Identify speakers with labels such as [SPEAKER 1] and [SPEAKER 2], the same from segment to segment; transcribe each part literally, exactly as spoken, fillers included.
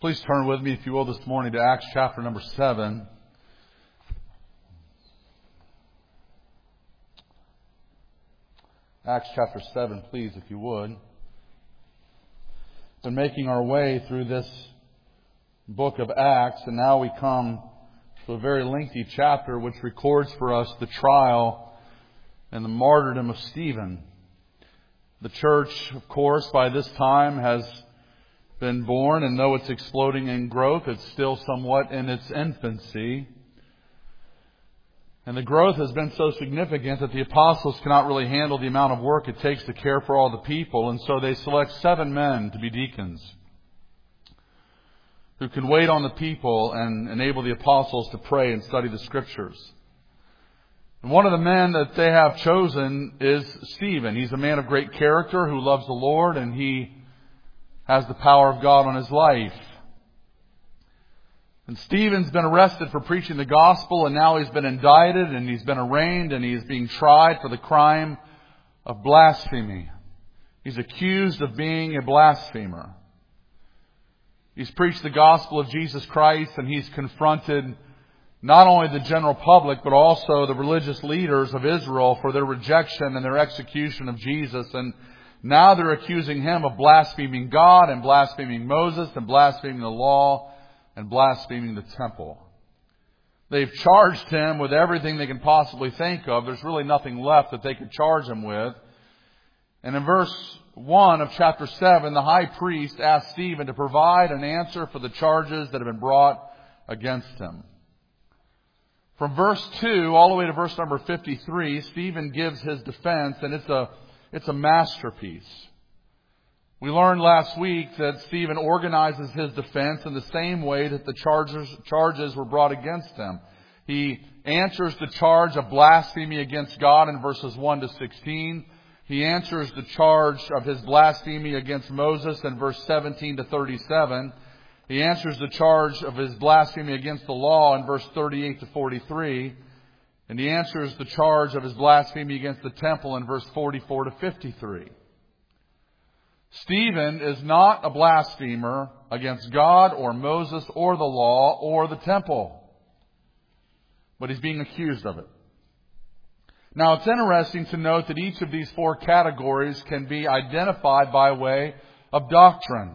[SPEAKER 1] Please turn with me, if you will, this morning to Acts chapter number seven. Acts chapter seven, please, if you would. Been making our way through this book of Acts, and now we come to a very lengthy chapter which records for us the trial and the martyrdom of Stephen. The church, of course, by this time has been born, and though it's exploding in growth, it's still somewhat in its infancy. And the growth has been so significant that the apostles cannot really handle the amount of work it takes to care for all the people, and so they select seven men to be deacons who can wait on the people and enable the apostles to pray and study the Scriptures. And one of the men that they have chosen is Stephen. He's a man of great character who loves the Lord, and he has the power of God on his life. And Stephen's been arrested for preaching the gospel, and now he's been indicted, and he's been arraigned, and he's being tried for the crime of blasphemy. He's accused of being a blasphemer. He's preached the gospel of Jesus Christ, and he's confronted not only the general public, but also the religious leaders of Israel for their rejection and their execution of Jesus. And now they're accusing him of blaspheming God and blaspheming Moses and blaspheming the law and blaspheming the temple. They've charged him with everything they can possibly think of. There's really nothing left that they could charge him with. And in verse one of chapter seven, the high priest asked Stephen to provide an answer for the charges that have been brought against him. From verse two all the way to verse number fifty-three, Stephen gives his defense, and it's a It's a masterpiece. We learned last week that Stephen organizes his defense in the same way that the charges, charges were brought against him. He answers the charge of blasphemy against God in verses one to sixteen. He answers the charge of his blasphemy against Moses in verse seventeen to thirty-seven. He answers the charge of his blasphemy against the law in verse thirty-eight to forty-three. And he answers the charge of his blasphemy against the temple in verse forty-four to fifty-three. Stephen is not a blasphemer against God or Moses or the law or the temple, but he's being accused of it. Now, it's interesting to note that each of these four categories can be identified by way of doctrine.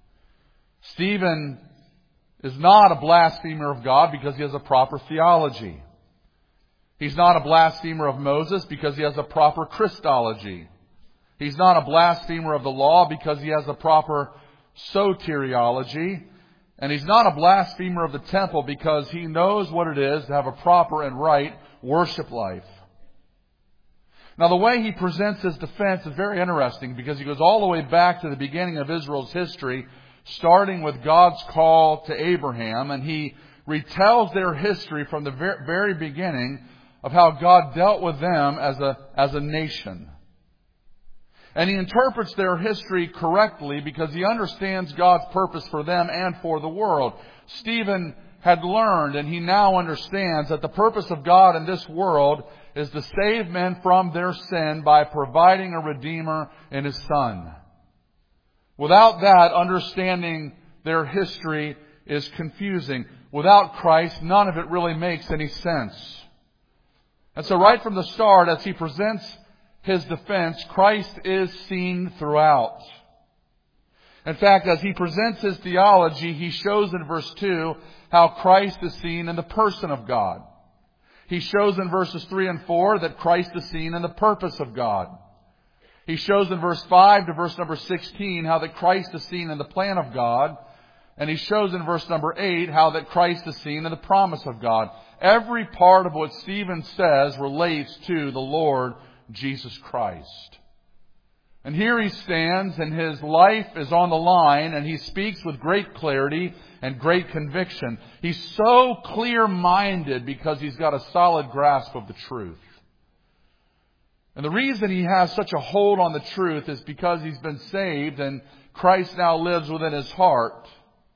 [SPEAKER 1] Stephen is not a blasphemer of God because he has a proper theology. He's not a blasphemer of Moses because he has a proper Christology. He's not a blasphemer of the law because he has a proper soteriology. And he's not a blasphemer of the temple because he knows what it is to have a proper and right worship life. Now, the way he presents his defense is very interesting because he goes all the way back to the beginning of Israel's history, starting with God's call to Abraham, and he retells their history from the very beginning of how God dealt with them as a, as a nation. And he interprets their history correctly because he understands God's purpose for them and for the world. Stephen had learned, and he now understands, that the purpose of God in this world is to save men from their sin by providing a Redeemer in His Son. Without that, understanding their history is confusing. Without Christ, none of it really makes any sense. And so right from the start, as he presents his defense, Christ is seen throughout. In fact, as he presents his theology, he shows in verse two how Christ is seen in the person of God. He shows in verses three and four that Christ is seen in the purpose of God. He shows in verse five to verse number sixteen how that Christ is seen in the plan of God. And he shows in verse number eight how that Christ is seen in the promise of God. Every part of what Stephen says relates to the Lord Jesus Christ. And here he stands, and his life is on the line, and he speaks with great clarity and great conviction. He's so clear-minded because he's got a solid grasp of the truth. And the reason he has such a hold on the truth is because he's been saved, and Christ now lives within his heart.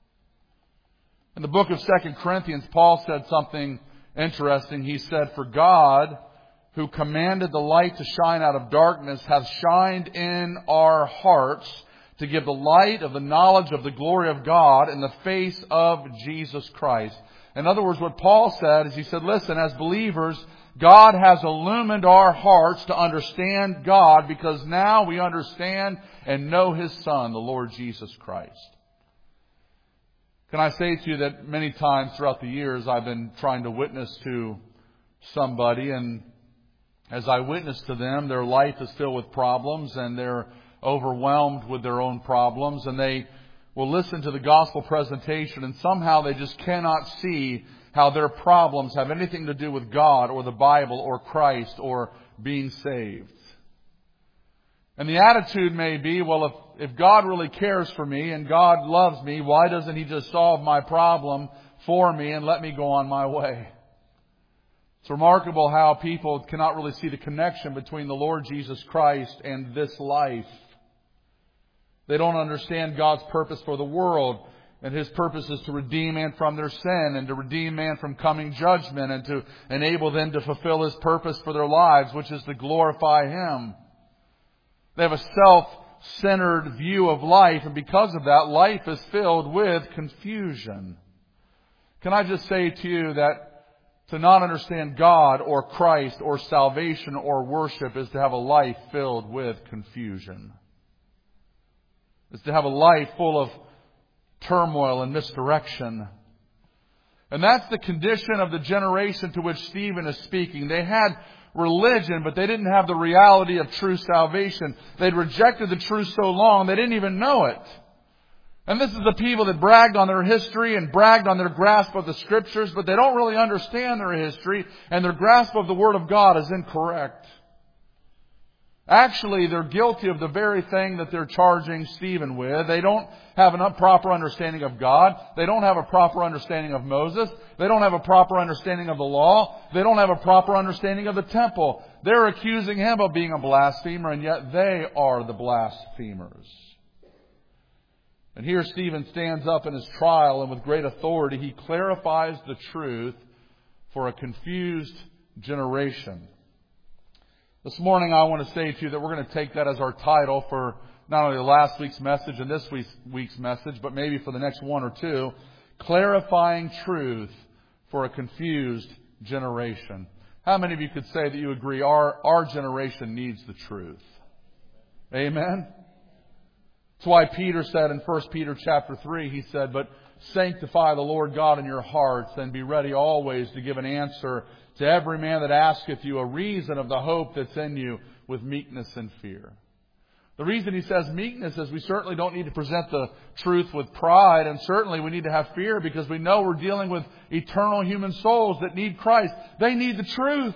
[SPEAKER 1] In the book of Second Corinthians, Paul said something interesting. He said, "For God, who commanded the light to shine out of darkness, hath shined in our hearts to give the light of the knowledge of the glory of God in the face of Jesus Christ. In other words, what Paul said is he said, listen, as believers, God has illumined our hearts to understand God because now we understand and know His Son, the Lord Jesus Christ. Can I say to you that many times throughout the years I've been trying to witness to somebody, and as I witness to them, their life is filled with problems and they're overwhelmed with their own problems, and they will listen to the gospel presentation and somehow they just cannot see how their problems have anything to do with God or the Bible or Christ or being saved. And the attitude may be, well, if, if God really cares for me and God loves me, why doesn't He just solve my problem for me and let me go on my way? It's remarkable how people cannot really see the connection between the Lord Jesus Christ and this life. They don't understand God's purpose for the world. And His purpose is to redeem man from their sin and to redeem man from coming judgment and to enable them to fulfill His purpose for their lives, which is to glorify Him. They have a self-centered view of life, and because of that, life is filled with confusion. Can I just say to you that to not understand God or Christ or salvation or worship is to have a life filled with confusion. It's to have a life full of turmoil and misdirection. And that's the condition of the generation to which Stephen is speaking. They had religion, but they didn't have the reality of true salvation. They'd rejected the truth so long, they didn't even know it. And this is the people that bragged on their history and bragged on their grasp of the Scriptures, but they don't really understand their history, and their grasp of the Word of God is incorrect. Actually, they're guilty of the very thing that they're charging Stephen with. They don't have a proper understanding of God. They don't have a proper understanding of Moses. They don't have a proper understanding of the law. They don't have a proper understanding of the temple. They're accusing him of being a blasphemer, and yet they are the blasphemers. And here Stephen stands up in his trial, and with great authority he clarifies the truth for a confused generation. This morning I want to say to you that we're going to take that as our title for not only last week's message and this week's, week's message, but maybe for the next one or two. Clarifying truth for a confused generation. How many of you could say that you agree our, our generation needs the truth? Amen? That's why Peter said in First Peter chapter three, he said, but sanctify the Lord God in your hearts and be ready always to give an answer to every man that asketh you a reason of the hope that's in you with meekness and fear. The reason he says meekness is we certainly don't need to present the truth with pride, and certainly we need to have fear because we know we're dealing with eternal human souls that need Christ. They need the truth.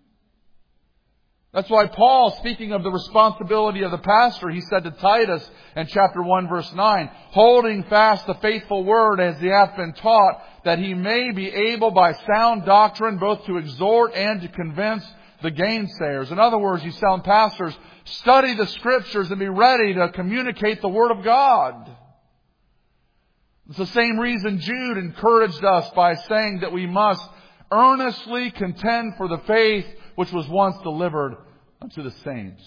[SPEAKER 1] That's why Paul, speaking of the responsibility of the pastor, he said to Titus in chapter one verse nine, holding fast the faithful word as he hath been taught, that he may be able by sound doctrine both to exhort and to convince the gainsayers. In other words, you sound pastors, study the Scriptures and be ready to communicate the Word of God. It's the same reason Jude encouraged us by saying that we must earnestly contend for the faith which was once delivered unto the saints.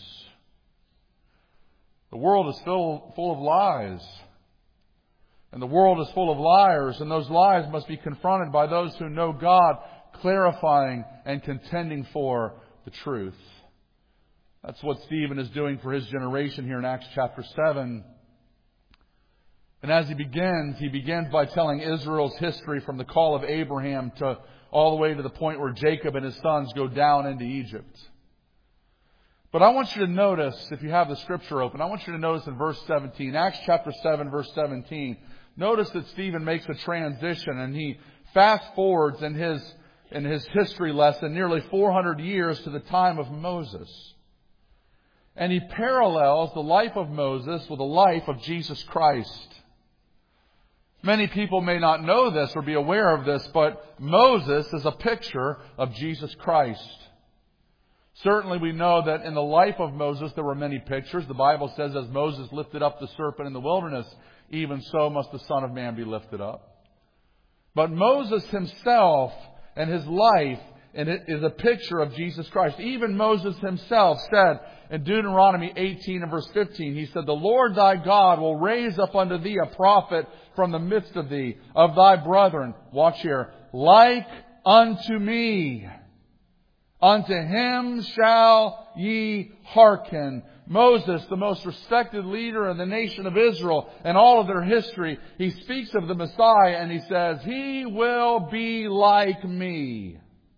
[SPEAKER 1] The world is full, full of lies. And the world is full of liars. And those lies must be confronted by those who know God, clarifying and contending for the truth. That's what Stephen is doing for his generation here in Acts chapter seven. And as he begins, he begins by telling Israel's history from the call of Abraham to all the way to the point where Jacob and his sons go down into Egypt. But I want you to notice, if you have the Scripture open, I want you to notice in verse seventeen, Acts chapter seven, verse seventeen, notice that Stephen makes a transition and he fast forwards in his, in his history lesson nearly four hundred years to the time of Moses. And he parallels the life of Moses with the life of Jesus Christ. Many people may not know this or be aware of this, but Moses is a picture of Jesus Christ. Certainly we know that in the life of Moses there were many pictures. The Bible says, as Moses lifted up the serpent in the wilderness, even so must the Son of Man be lifted up. But Moses himself and his life And it is a picture of Jesus Christ. Even Moses himself said in Deuteronomy eighteen and verse fifteen, he said, "The Lord thy God will raise up unto thee a prophet from the midst of thee, of thy brethren," watch here, "like unto me. Unto him shall ye hearken." Moses, the most respected leader in the nation of Israel and all of their history, he speaks of the Messiah and he says, "He will be like me."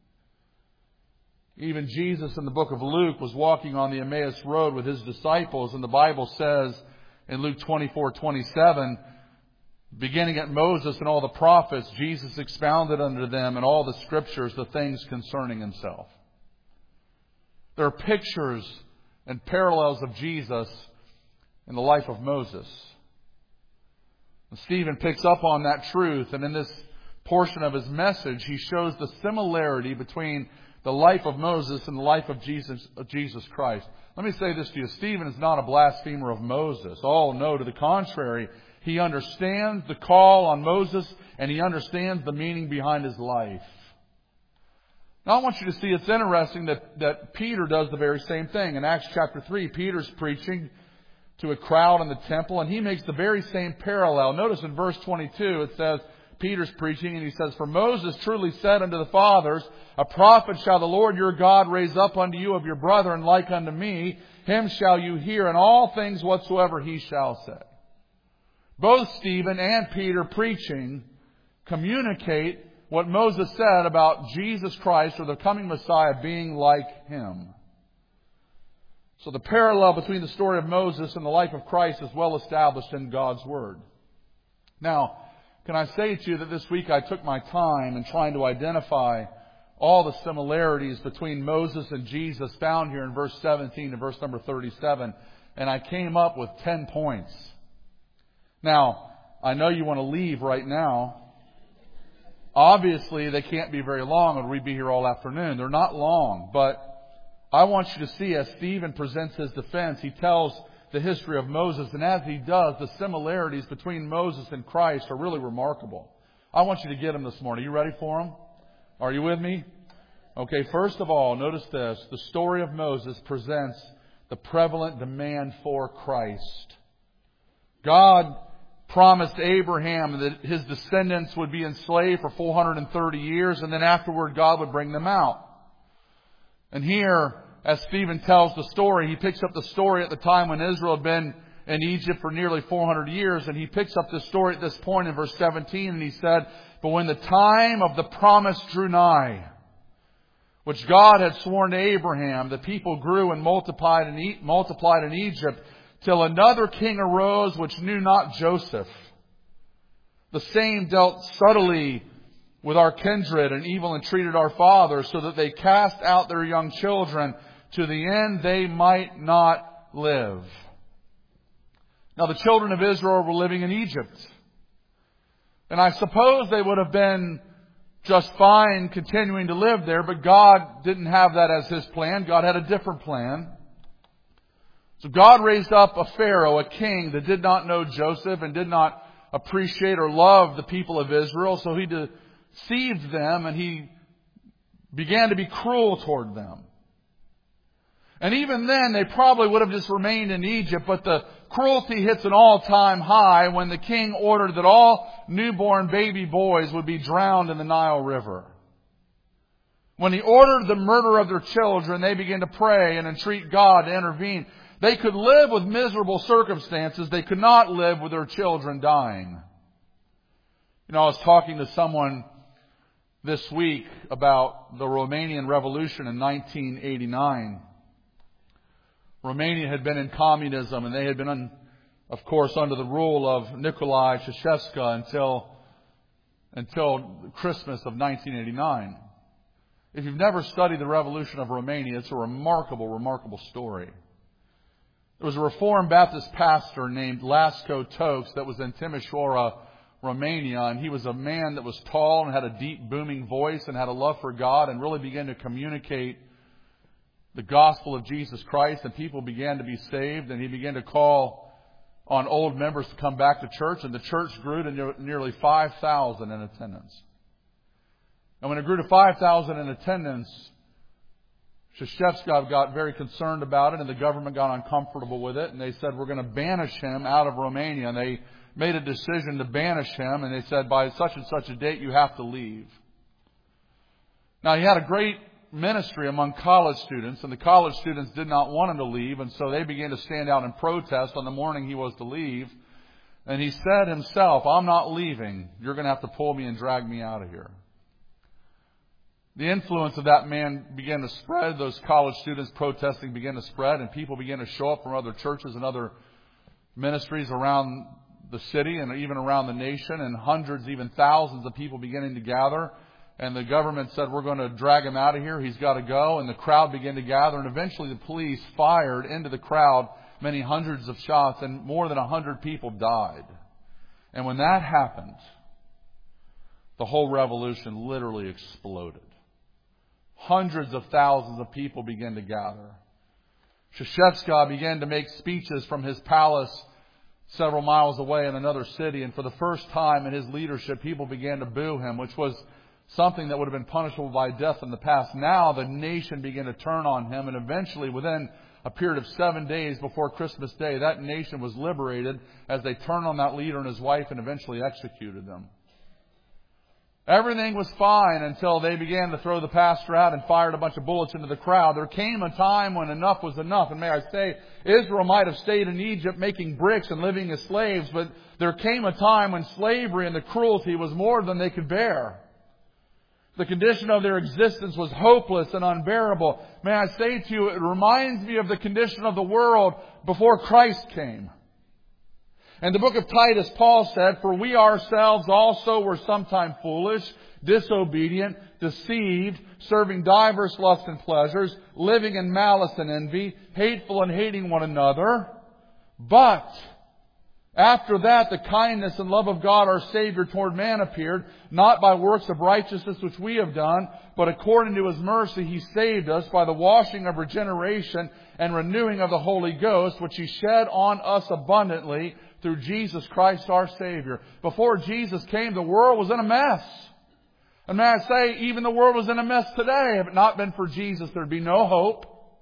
[SPEAKER 1] Even Jesus in the book of Luke was walking on the Emmaus Road with his disciples, and the Bible says in Luke twenty-four twenty-seven, beginning at Moses and all the prophets, Jesus expounded unto them in all the scriptures the things concerning himself. There are pictures and parallels of Jesus in the life of Moses. And Stephen picks up on that truth, and in this portion of his message, he shows the similarity between the life of Moses and the life of Jesus, of Jesus Christ. Let me say this to you. Stephen is not a blasphemer of Moses. Oh, no, to the contrary. He understands the call on Moses, and he understands the meaning behind his life. Now I want you to see it's interesting that, that Peter does the very same thing. In Acts chapter three, Peter's preaching to a crowd in the temple, and he makes the very same parallel. Notice in verse twenty-two, it says, Peter's preaching, and he says, "For Moses truly said unto the fathers, A prophet shall the Lord your God raise up unto you of your brethren like unto me. Him shall you hear in all things whatsoever he shall say." Both Stephen and Peter preaching communicate what Moses said about Jesus Christ or the coming Messiah being like him. So the parallel between the story of Moses and the life of Christ is well established in God's Word. Now, can I say to you that this week I took my time in trying to identify all the similarities between Moses and Jesus found here in verse seventeen and verse number thirty-seven, and I came up with ten points. Now, I know you want to leave right now. Obviously, they can't be very long, or we'd be here all afternoon. They're not long, but I want you to see as Stephen presents his defense, he tells the history of Moses, and as he does, the similarities between Moses and Christ are really remarkable. I want you to get them this morning. Are you ready for them? Are you with me? Okay, first of all, notice this. The story of Moses presents the prevalent demand for Christ. God promised Abraham that his descendants would be enslaved for four hundred thirty years, and then afterward God would bring them out. And here, as Stephen tells the story, he picks up the story at the time when Israel had been in Egypt for nearly four hundred years, and he picks up the story at this point in verse seventeen, and he said, "But when the time of the promise drew nigh, which God had sworn to Abraham, the people grew and multiplied in, e- multiplied in Egypt, till another king arose which knew not Joseph. The same dealt subtly with our kindred and evil entreated our fathers, so that they cast out their young children, to the end they might not live." Now the children of Israel were living in Egypt. And I suppose they would have been just fine continuing to live there, but God didn't have that as His plan. God had a different plan. So God raised up a Pharaoh, a king that did not know Joseph and did not appreciate or love the people of Israel. So he deceived them and he began to be cruel toward them. And even then, they probably would have just remained in Egypt, but the cruelty hits an all-time high when the king ordered that all newborn baby boys would be drowned in the Nile River. When he ordered the murder of their children, they began to pray and entreat God to intervene. They could live with miserable circumstances. They could not live with their children dying. You know, I was talking to someone this week about the Romanian Revolution in nineteen eighty-nine. Romania had been in communism, and they had been, un, of course, under the rule of Nicolae Ceausescu until, until Christmas of nineteen eighty-nine. If you've never studied the revolution of Romania, it's a remarkable, remarkable story. There was a Reformed Baptist pastor named Lasco Tokes that was in Timișoara, Romania, and he was a man that was tall and had a deep, booming voice and had a love for God and really began to communicate the gospel of Jesus Christ, and people began to be saved, and he began to call on old members to come back to church, and the church grew to nearly five thousand in attendance. And when it grew to five thousand in attendance, Shushevsky got very concerned about it, and the government got uncomfortable with it, and they said, we're going to banish him out of Romania. And they made a decision to banish him, and they said, by such and such a date, you have to leave. Now, he had a great ministry among college students, and the college students did not want him to leave, and so they began to stand out in protest on the morning he was to leave. And he said himself, I'm not leaving. You're going to have to pull me and drag me out of here. The influence of that man began to spread. Those college students protesting began to spread, and people began to show up from other churches and other ministries around the city and even around the nation, and hundreds, even thousands of people beginning to gather. And the government said, we're going to drag him out of here. He's got to go. And the crowd began to gather, and eventually the police fired into the crowd many hundreds of shots, and more than a hundred people died. And when that happened, the whole revolution literally exploded. Hundreds of thousands of people began to gather. Shushevsky began to make speeches from his palace several miles away in another city. And for the first time in his leadership, people began to boo him, which was something that would have been punishable by death in the past. Now the nation began to turn on him. And eventually, within a period of seven days before Christmas Day, that nation was liberated as they turned on that leader and his wife and eventually executed them. Everything was fine until they began to throw the pastor out and fired a bunch of bullets into the crowd. There came a time when enough was enough. And may I say, Israel might have stayed in Egypt making bricks and living as slaves, but there came a time when slavery and the cruelty was more than they could bear. The condition of their existence was hopeless and unbearable. May I say to you, it reminds me of the condition of the world before Christ came. In the book of Titus, Paul said, for we ourselves also were sometime foolish, disobedient, deceived, serving divers lusts and pleasures, living in malice and envy, hateful and hating one another. But after that, the kindness and love of God our Savior toward man appeared, not by works of righteousness which we have done, but according to His mercy He saved us by the washing of regeneration and renewing of the Holy Ghost, which He shed on us abundantly through Jesus Christ our Savior. Before Jesus came, the world was in a mess. And may I say, even the world was in a mess today. If it not been for Jesus, there'd be no hope.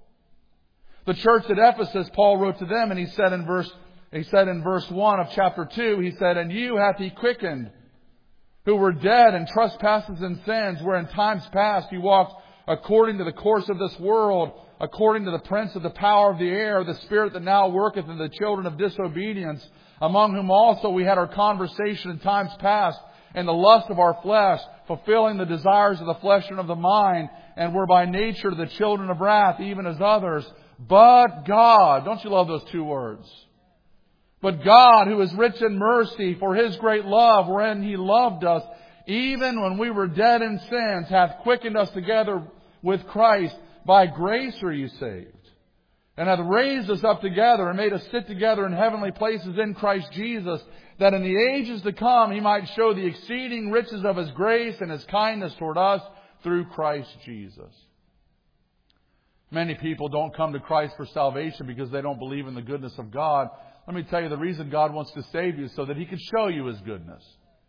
[SPEAKER 1] The church at Ephesus, Paul wrote to them, and he said in verse He said in verse one of chapter two, he said, and you hath He quickened, who were dead in trespasses and sins, where in times past you walked according to the course of this world, according to the prince of the power of the air, the spirit that now worketh in the children of disobedience, among whom also we had our conversation in times past, in the lust of our flesh, fulfilling the desires of the flesh and of the mind, and were by nature the children of wrath, even as others. But God, don't you love those two words? But God, who is rich in mercy, for His great love, wherein He loved us, even when we were dead in sins, hath quickened us together with Christ. By grace are you saved. And hath raised us up together and made us sit together in heavenly places in Christ Jesus, that in the ages to come He might show the exceeding riches of His grace and His kindness toward us through Christ Jesus. Many people don't come to Christ for salvation because they don't believe in the goodness of God. Let me tell you, the reason God wants to save you is so that He can show you His goodness.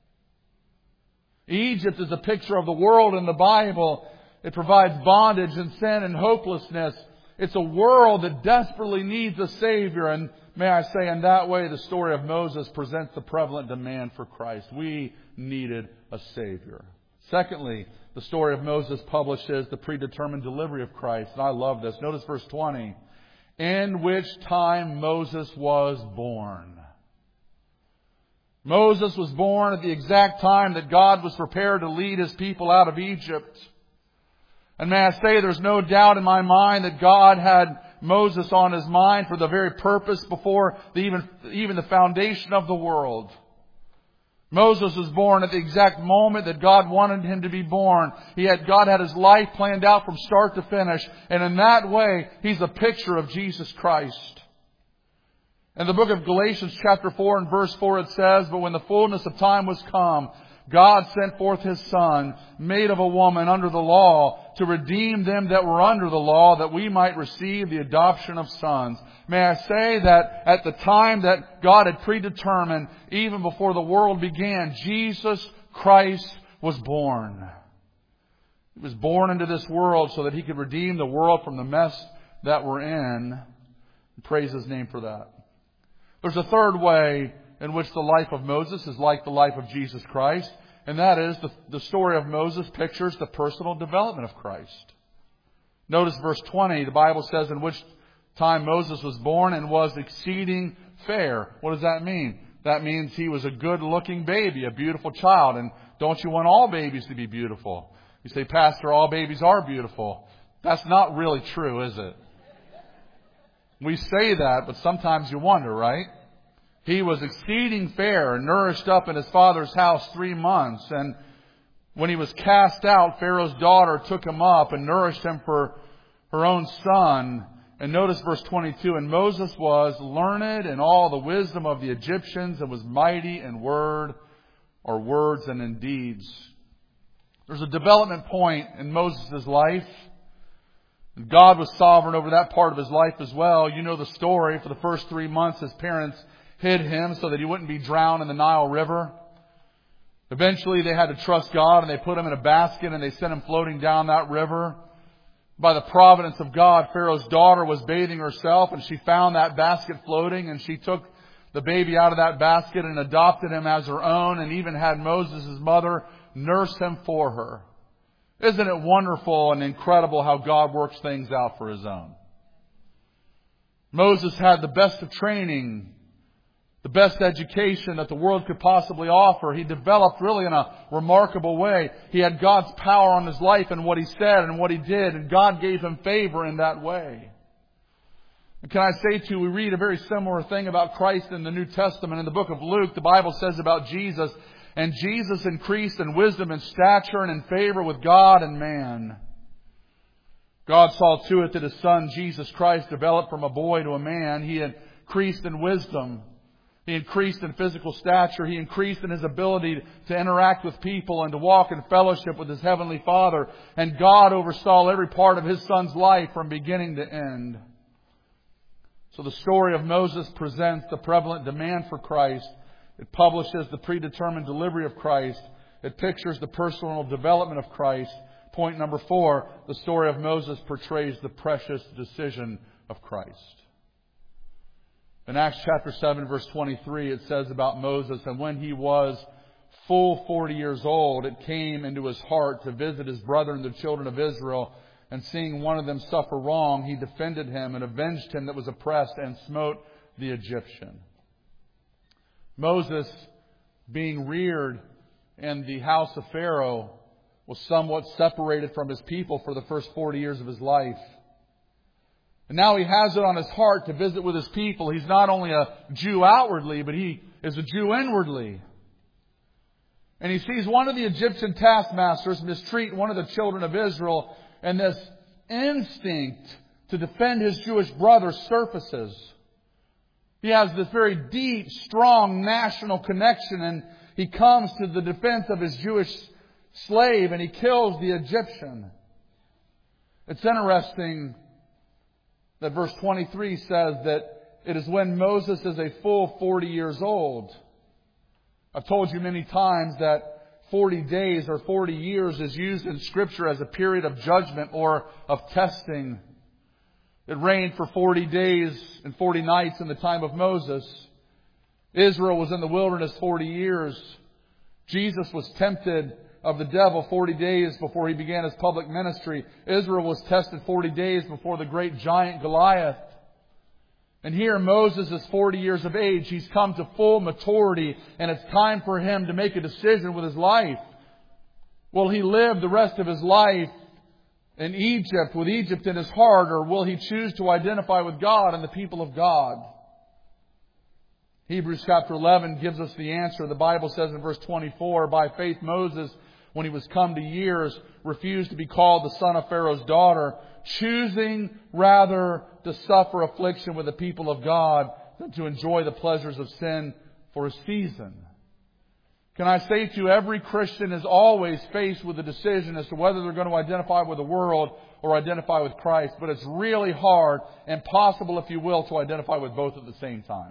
[SPEAKER 1] Egypt is a picture of the world in the Bible. It provides bondage and sin and hopelessness. It's a world that desperately needs a Savior. And may I say, in that way, the story of Moses presents the prevalent demand for Christ. We needed a Savior. Secondly, the story of Moses publishes the predetermined delivery of Christ. And I love this. Notice verse twenty. In which time Moses was born. Moses was born at the exact time that God was prepared to lead His people out of Egypt. And may I say, there's no doubt in my mind that God had Moses on His mind for the very purpose before the, even, even the foundation of the world. Moses was born at the exact moment that God wanted him to be born. He had, God had His life planned out from start to finish. And in that way, he's a picture of Jesus Christ. In the book of Galatians chapter four and verse four it says, but when the fullness of time was come, God sent forth His Son, made of a woman under the law, to redeem them that were under the law, that we might receive the adoption of sons. May I say that at the time that God had predetermined, even before the world began, Jesus Christ was born. He was born into this world so that He could redeem the world from the mess that we're in. Praise His name for that. There's a third way in which the life of Moses is like the life of Jesus Christ, and that is the, the story of Moses pictures the personal development of Christ. Notice verse twenty, the Bible says, in which time Moses was born and was exceeding fair. What does that mean? That means he was a good-looking baby, a beautiful child. And don't you want all babies to be beautiful? You say, Pastor, all babies are beautiful. That's not really true, is it? We say that, but sometimes you wonder, right? He was exceeding fair and nourished up in his father's house three months. And when he was cast out, Pharaoh's daughter took him up and nourished him for her own son. And notice verse twenty-two, and Moses was learned in all the wisdom of the Egyptians and was mighty in word or words and in deeds. There's a development point in Moses' life. God was sovereign over that part of his life as well. You know the story. For the first three months, his parents hid him so that he wouldn't be drowned in the Nile River. Eventually, they had to trust God, and they put him in a basket, and they sent him floating down that river. By the providence of God, Pharaoh's daughter was bathing herself, and she found that basket floating, and she took the baby out of that basket and adopted him as her own, and even had Moses' mother nurse him for her. Isn't it wonderful and incredible how God works things out for His own? Moses had the best of training, the best education that the world could possibly offer. He developed really in a remarkable way. He had God's power on his life and what he said and what he did, and God gave him favor in that way. And can I say to you, we read a very similar thing about Christ in the New Testament. In the book of Luke, the Bible says about Jesus, and Jesus increased in wisdom and stature and in favor with God and man. God saw to it that His Son, Jesus Christ, developed from a boy to a man. He increased in wisdom. He increased in physical stature. He increased in his ability to interact with people and to walk in fellowship with his Heavenly Father. And God oversaw every part of His Son's life from beginning to end. So the story of Moses presents the prevalent demand for Christ. It publishes the predetermined delivery of Christ. It pictures the personal development of Christ. Point number four, the story of Moses portrays the precious decision of Christ. In Acts chapter seven, verse twenty-three, it says about Moses, and when he was full forty years old, it came into his heart to visit his brethren, the children of Israel, and seeing one of them suffer wrong, he defended him and avenged him that was oppressed and smote the Egyptian. Moses, being reared in the house of Pharaoh, was somewhat separated from his people for the first forty years of his life. And now he has it on his heart to visit with his people. He's not only a Jew outwardly, but he is a Jew inwardly. And he sees one of the Egyptian taskmasters mistreat one of the children of Israel, and this instinct to defend his Jewish brother surfaces. He has this very deep, strong national connection, and he comes to the defense of his Jewish slave, and he kills the Egyptian. It's interesting that verse twenty-three says that it is when Moses is a full forty years old. I've told you many times that forty days or forty years is used in Scripture as a period of judgment or of testing. It rained for forty days and forty nights in the time of Moses. Israel was in the wilderness forty years. Jesus was tempted of the devil forty days before He began His public ministry. Israel was tested forty days before the great giant Goliath. And here Moses is forty years of age. He's come to full maturity, and it's time for him to make a decision with his life. Will he live the rest of his life in Egypt, with Egypt in his heart, or will he choose to identify with God and the people of God? Hebrews chapter eleven gives us the answer. The Bible says in verse twenty-four, by faith Moses, when he was come to years, refused to be called the son of Pharaoh's daughter, choosing rather to suffer affliction with the people of God than to enjoy the pleasures of sin for a season. Can I say to you, every Christian is always faced with a decision as to whether they're going to identify with the world or identify with Christ. But it's really hard, impossible if you will, to identify with both at the same time.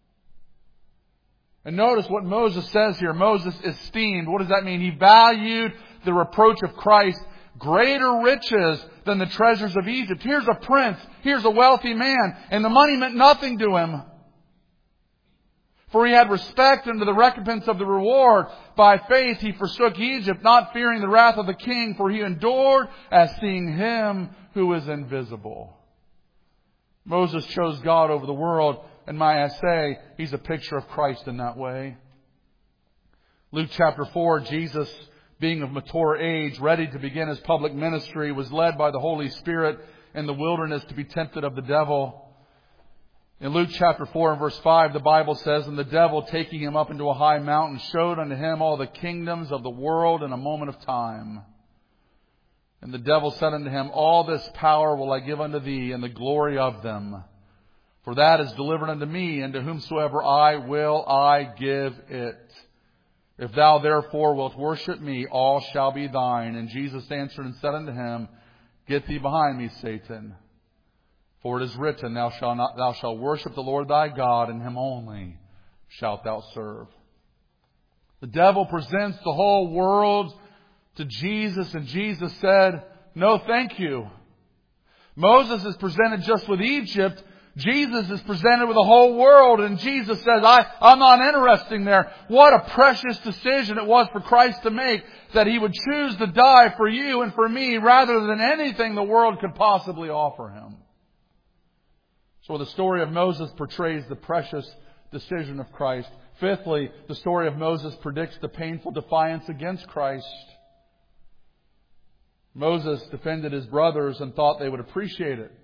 [SPEAKER 1] And notice what Moses says here. Moses esteemed. What does that mean? He valued the reproach of Christ greater riches than the treasures of Egypt. Here's a prince. Here's a wealthy man. And the money meant nothing to him. For he had respect unto the recompense of the reward. By faith he forsook Egypt, not fearing the wrath of the king, for he endured as seeing Him who is invisible. Moses chose God over the world, and may I say, he's a picture of Christ in that way. Luke chapter four, Jesus, being of mature age, ready to begin His public ministry, was led by the Holy Spirit in the wilderness to be tempted of the devil. In Luke chapter four and verse five, the Bible says, "And the devil, taking Him up into a high mountain, showed unto Him all the kingdoms of the world in a moment of time. And the devil said unto Him, All this power will I give unto Thee, and the glory of them. For that is delivered unto me, and to whomsoever I will I give it. If Thou therefore wilt worship me, all shall be Thine. And Jesus answered and said unto him, Get thee behind me, Satan. For it is written, Thou shalt not, thou shalt worship the Lord thy God, and Him only shalt thou serve." The devil presents the whole world to Jesus, and Jesus said, "No, thank you." Moses is presented just with Egypt. Jesus is presented with the whole world, and Jesus says, I, I'm not interested there. What a precious decision it was for Christ to make, that He would choose to die for you and for me rather than anything the world could possibly offer Him. So the story of Moses portrays the precious decision of Christ. Fifthly, the story of Moses predicts the painful defiance against Christ. Moses defended his brothers and thought they would appreciate it.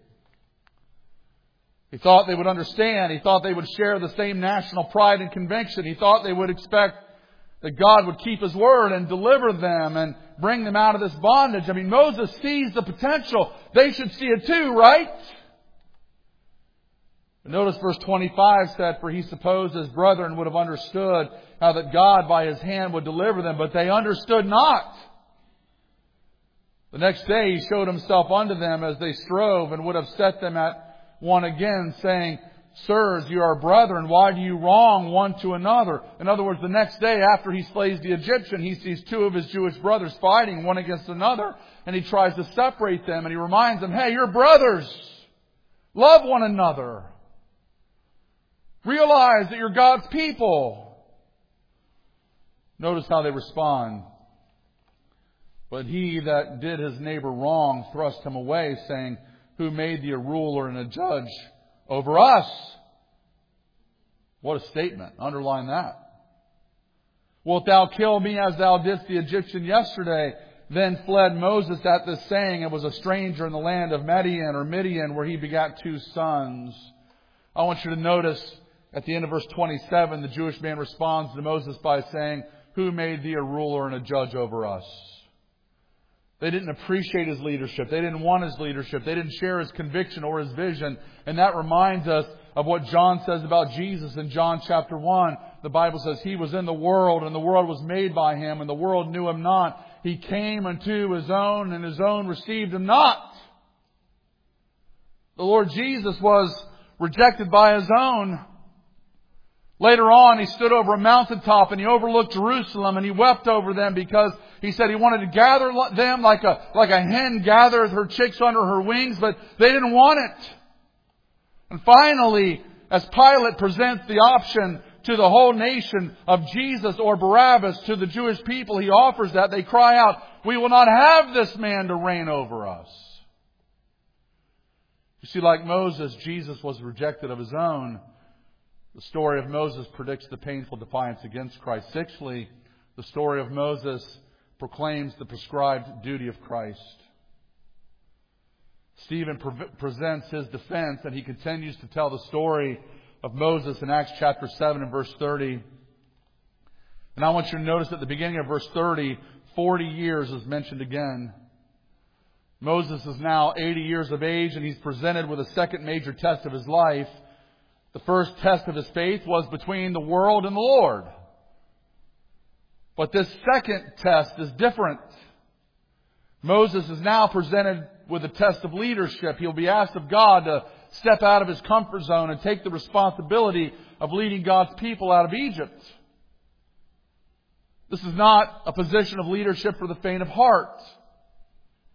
[SPEAKER 1] He thought they would understand. He thought they would share the same national pride and conviction. He thought they would expect that God would keep His word and deliver them and bring them out of this bondage. I mean, Moses sees the potential. They should see it too, right? But notice verse twenty-five said, "For he supposed his brethren would have understood how that God by His hand would deliver them, but they understood not. The next day He showed Himself unto them as they strove, and would have set them at one again, saying, Sirs, you are brethren, why do you wrong one to another?" In other words, the next day after he slays the Egyptian, he sees two of his Jewish brothers fighting one against another, and he tries to separate them, and he reminds them, "Hey, you're brothers. Love one another. Realize that you're God's people." Notice how they respond. "But he that did his neighbor wrong thrust him away, saying, Who made thee a ruler and a judge over us?" What a statement. Underline that. "Wilt thou kill me as thou didst the Egyptian yesterday?" Then fled Moses at this saying, and was a stranger in the land of Midian or Midian, where he begat two sons. I want you to notice at the end of verse twenty-seven, the Jewish man responds to Moses by saying, "Who made thee a ruler and a judge over us?" They didn't appreciate his leadership. They didn't want his leadership. They didn't share his conviction or his vision. And that reminds us of what John says about Jesus in John chapter one. The Bible says, "He was in the world, and the world was made by Him, and the world knew Him not. He came unto His own, and His own received Him not." The Lord Jesus was rejected by His own. Later on, He stood over a mountaintop and He overlooked Jerusalem, and He wept over them because He said He wanted to gather them like a, like a hen gathers her chicks under her wings, but they didn't want it. And finally, as Pilate presents the option to the whole nation of Jesus or Barabbas to the Jewish people, he offers that. They cry out, "We will not have this man to reign over us." You see, like Moses, Jesus was rejected of His own. The story of Moses predicts the painful defiance against Christ. Sixthly, the story of Moses proclaims the prescribed duty of Christ. Stephen pre- presents his defense, and he continues to tell the story of Moses in Acts chapter seven and verse thirty. And I want you to notice at the beginning of verse thirty, forty years is mentioned again. Moses is now eighty years of age, and he's presented with a second major test of his life. The first test of his faith was between the world and the Lord. But this second test is different. Moses is now presented with a test of leadership. He'll be asked of God to step out of his comfort zone and take the responsibility of leading God's people out of Egypt. This is not a position of leadership for the faint of heart.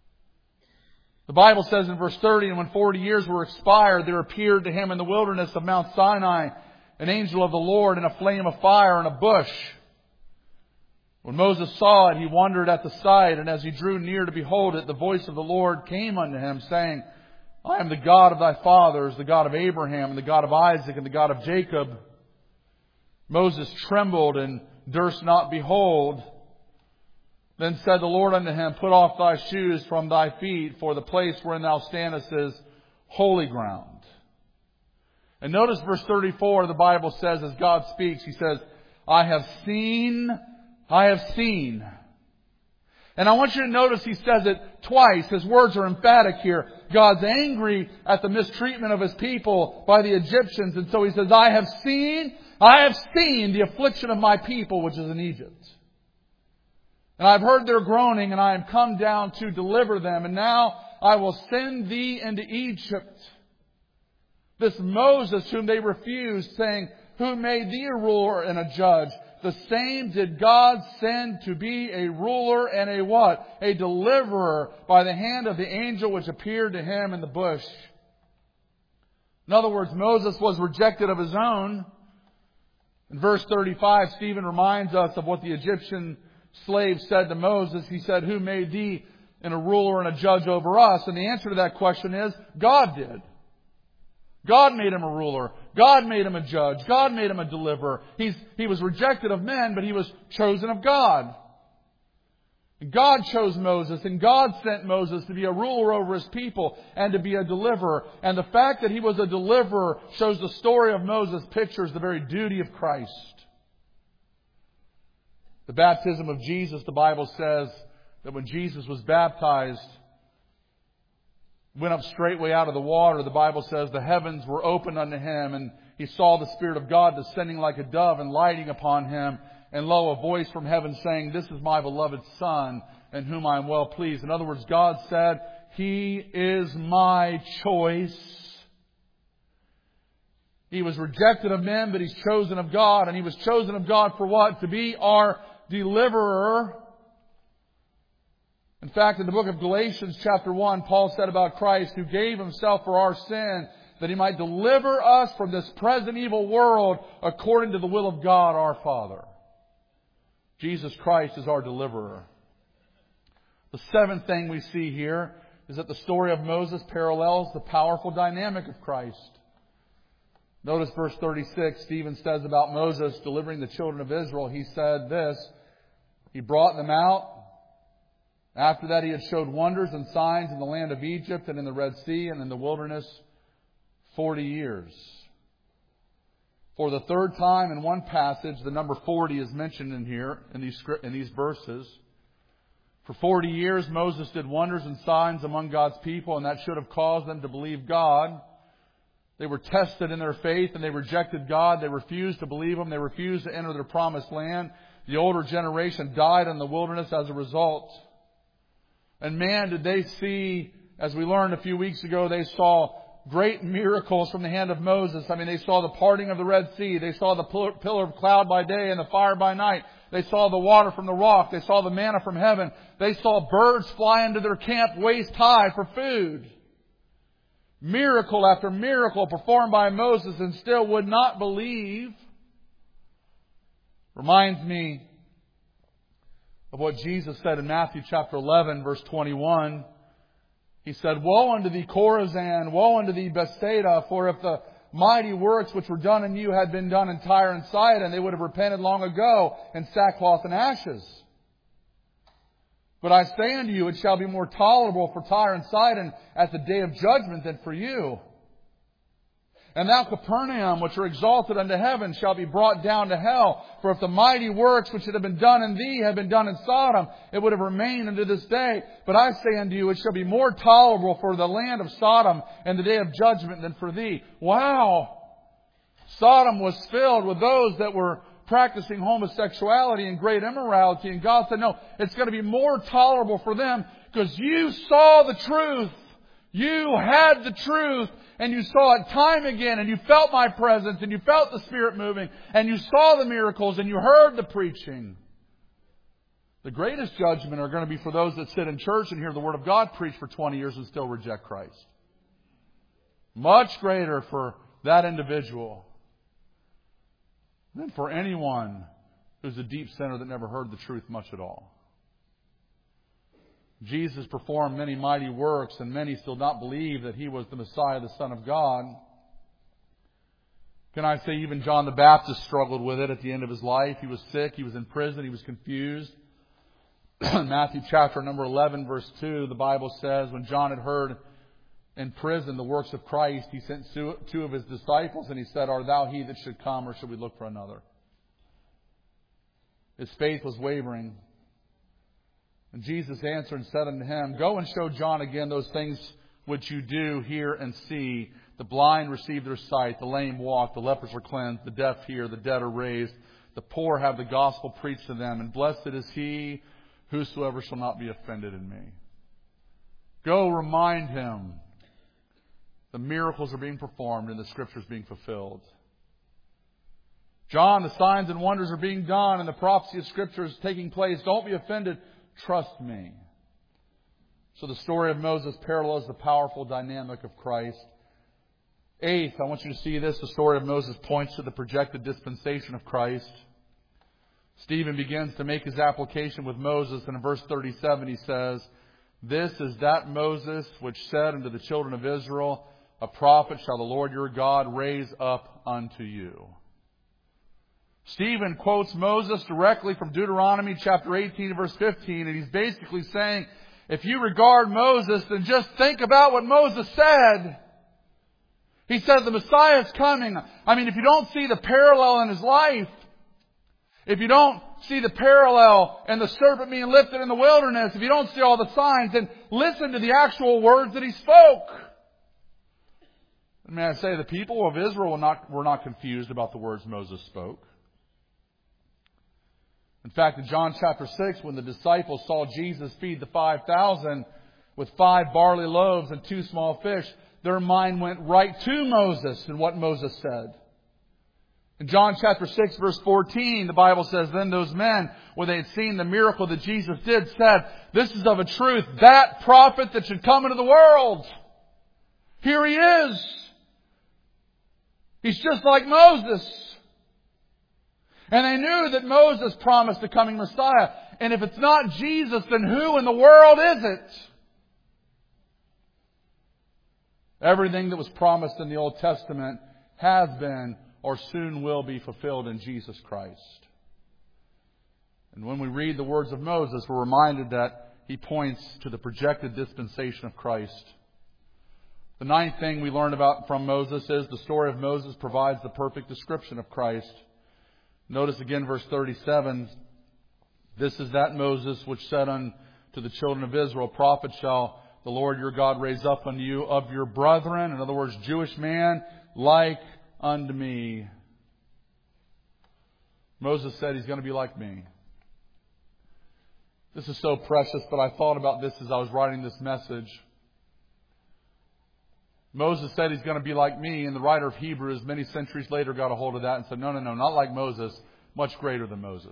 [SPEAKER 1] The Bible says in verse thirty, and when forty years were expired, there appeared to him in the wilderness of Mount Sinai an angel of the Lord in a flame of fire in a bush. When Moses saw it, he wondered at the sight, and as he drew near to behold it, the voice of the Lord came unto him, saying, I am the God of thy fathers, the God of Abraham, and the God of Isaac, and the God of Jacob. Moses trembled and durst not behold. Then said the Lord unto him, Put off thy shoes from thy feet, for the place wherein thou standest is holy ground. And notice verse thirty-four, the Bible says, as God speaks, He says, I have seen, I have seen. And I want you to notice He says it twice. His words are emphatic here. God's angry at the mistreatment of His people by the Egyptians. And so He says, I have seen, I have seen the affliction of my people, which is in Egypt. And I've heard their groaning, and I am come down to deliver them. And now I will send thee into Egypt. This Moses whom they refused, saying, Who made thee a ruler and a judge? The same did God send to be a ruler and a what? A deliverer by the hand of the angel which appeared to him in the bush. In other words, Moses was rejected of his own. In verse thirty-five, Stephen reminds us of what the Egyptian slave said to Moses. He said, Who made thee a ruler and a judge over us? And the answer to that question is, God did. God made him a ruler. God made him a judge. God made him a deliverer. He's, he was rejected of men, but he was chosen of God. God chose Moses, and God sent Moses to be a ruler over His people and to be a deliverer. And the fact that he was a deliverer shows the story of Moses pictures the very duty of Christ. The baptism of Jesus, the Bible says that when Jesus was baptized, went up straightway out of the water, the Bible says the heavens were opened unto Him, and He saw the Spirit of God descending like a dove and lighting upon Him. And lo, a voice from heaven saying, This is my beloved Son, in whom I am well pleased. In other words, God said, He is my choice. He was rejected of men, but He's chosen of God. And He was chosen of God for what? To be our deliverer. In fact, in the book of Galatians chapter one, Paul said about Christ, who gave Himself for our sin, that He might deliver us from this present evil world according to the will of God our Father. Jesus Christ is our deliverer. The seventh thing we see here is that the story of Moses parallels the powerful dynamic of Christ. Notice verse thirty-six, Stephen says about Moses delivering the children of Israel, he said this, He brought them out. After that, He had showed wonders and signs in the land of Egypt and in the Red Sea and in the wilderness forty years. For the third time in one passage, the number forty is mentioned in here, in these, in these verses. For forty years, Moses did wonders and signs among God's people, and that should have caused them to believe God. They were tested in their faith, and they rejected God. They refused to believe Him. They refused to enter their promised land. The older generation died in the wilderness as a result. And man, did they see, as we learned a few weeks ago, they saw great miracles from the hand of Moses. I mean, they saw the parting of the Red Sea. They saw the pillar of cloud by day and the fire by night. They saw the water from the rock. They saw the manna from heaven. They saw birds fly into their camp waist high for food. Miracle after miracle performed by Moses, and still would not believe. Reminds me of what Jesus said in Matthew chapter eleven, verse twenty-one. He said, Woe unto thee, Chorazin! Woe unto thee, Bethsaida! For if the mighty works which were done in you had been done in Tyre and Sidon, they would have repented long ago in sackcloth and ashes. But I say unto you, it shall be more tolerable for Tyre and Sidon at the day of judgment than for you. And thou, Capernaum, which are exalted unto heaven, shall be brought down to hell. For if the mighty works which had been done in thee had been done in Sodom, it would have remained unto this day. But I say unto you, it shall be more tolerable for the land of Sodom in the day of judgment than for thee. Wow! Sodom was filled with those that were practicing homosexuality and great immorality. And God said, no, it's going to be more tolerable for them because you saw the truth. You had the truth. And you saw it time again, and you felt my presence, and you felt the Spirit moving, and you saw the miracles, and you heard the preaching. The greatest judgment are going to be for those that sit in church and hear the Word of God preached for twenty years and still reject Christ. Much greater for that individual than for anyone who's a deep sinner that never heard the truth much at all. Jesus performed many mighty works, and many still not believe that He was the Messiah, the Son of God. Can I say even John the Baptist struggled with it at the end of his life? He was sick, he was in prison, he was confused. Matthew chapter number eleven, verse two, the Bible says, when John had heard in prison the works of Christ, he sent two of his disciples and he said, "Art thou he that should come, or should we look for another?" His faith was wavering. And Jesus answered and said unto him, "Go and show John again those things which you do hear and see. The blind receive their sight, the lame walk, the lepers are cleansed, the deaf hear, the dead are raised, the poor have the gospel preached to them, and blessed is he whosoever shall not be offended in me." Go remind him the miracles are being performed and the Scriptures being fulfilled. John, the signs and wonders are being done and the prophecy of Scripture is taking place. Don't be offended. Trust me. So the story of Moses parallels the powerful dynamic of Christ. Eighth, I want you to see this. The story of Moses points to the projected dispensation of Christ. Stephen begins to make his application with Moses, and in verse thirty-seven he says, "This is that Moses which said unto the children of Israel, A prophet shall the Lord your God raise up unto you." Stephen quotes Moses directly from Deuteronomy chapter eighteen, verse fifteen, and he's basically saying, if you regard Moses, then just think about what Moses said. He said the Messiah is coming. I mean, if you don't see the parallel in his life, if you don't see the parallel in the serpent being lifted in the wilderness, if you don't see all the signs, then listen to the actual words that he spoke. And may I say, the people of Israel were not, were not confused about the words Moses spoke. In fact, in John chapter six, when the disciples saw Jesus feed the five thousand with five barley loaves and two small fish, their mind went right to Moses and what Moses said. In John chapter six, verse fourteen, the Bible says, "Then those men, when they had seen the miracle that Jesus did, said, This is of a truth that prophet that should come into the world. Here he is. He's just like Moses." And they knew that Moses promised the coming Messiah. And if it's not Jesus, then who in the world is it? Everything that was promised in the Old Testament has been or soon will be fulfilled in Jesus Christ. And when we read the words of Moses, we're reminded that he points to the projected dispensation of Christ. The ninth thing we learn about from Moses is the story of Moses provides the perfect description of Christ. Notice again verse thirty-seven. "This is that Moses which said unto the children of Israel, Prophet shall the Lord your God raise up unto you of your brethren," in other words, Jewish man, "like unto me." Moses said he's going to be like me. This is so precious, but I thought about this as I was writing this message. Moses said he's going to be like me, and the writer of Hebrews many centuries later got a hold of that and said, no, no, no, not like Moses, much greater than Moses.